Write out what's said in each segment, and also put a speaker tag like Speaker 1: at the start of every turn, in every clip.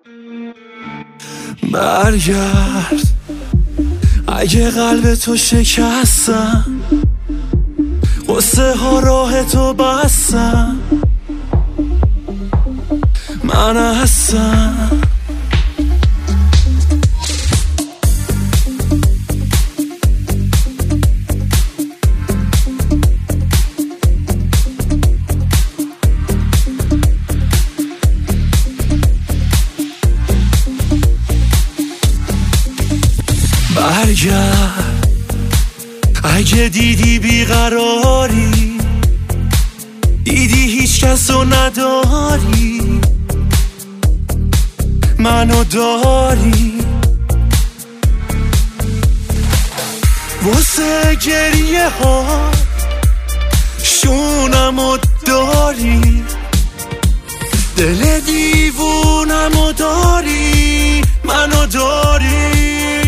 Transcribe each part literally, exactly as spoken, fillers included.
Speaker 1: برگرد اگه قلب تو شکستم، قصه ها راه تو بستم، من هستم. برگرد اگه دیدی بیقراری، دیدی هیچ کسو نداری، منو داری. واسه گریه ها شونمو داری، دل دیوونمو داری، منو داری.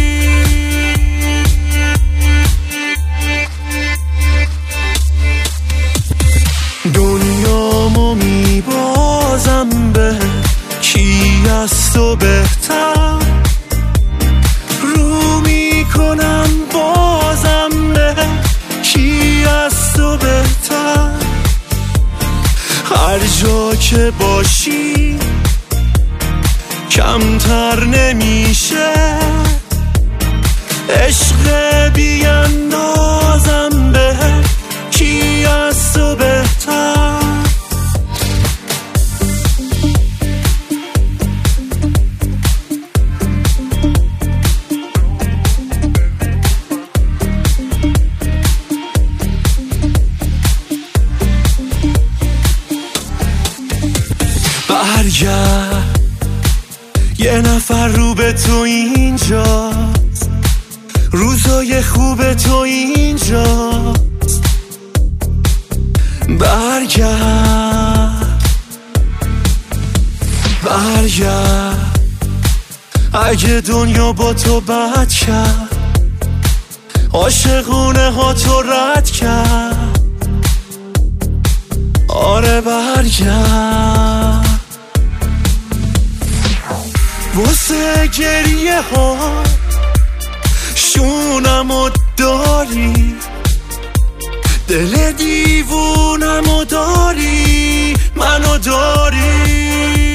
Speaker 1: دنیامو میبازم به کی از تو بهتر، رو میکنم بازم به کی از تو بهتر. هر جا که باشی کمتر نمیشه، عشق بیاندازم به کی از تو بهتر. برگرد یه نفر رو به تو اینجاست، روزای خوب تو اینجاست. برگرد برگرد اگه دنیا با تو بد کرد، عاشقونه ها تو رد کرد. آره برگرد واسه گریه ها شونمو داری، دل دیوونمو داری، منو داری.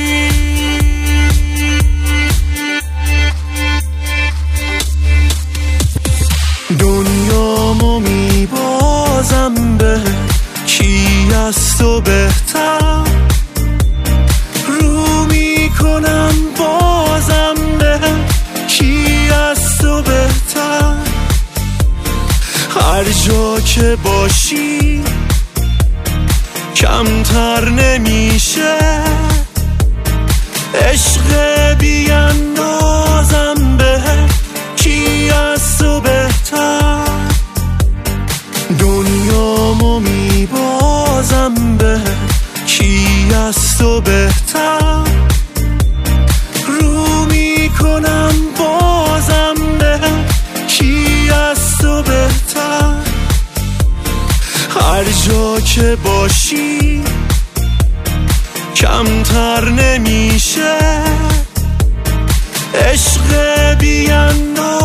Speaker 1: دنیامو میبازم به کی از تو بهتر، رو میکنم بازم به کی از تو بهتر. هر جا که باشی کمتر نمیشه، عشق بیاندازم به کی از تو بهتر. دنیامو میبازم به کی از تو بهتر، رو میکنم بازم به کی از تو بهتر. هر جا که باشی کمتر نمیشه، عشق بیاندازم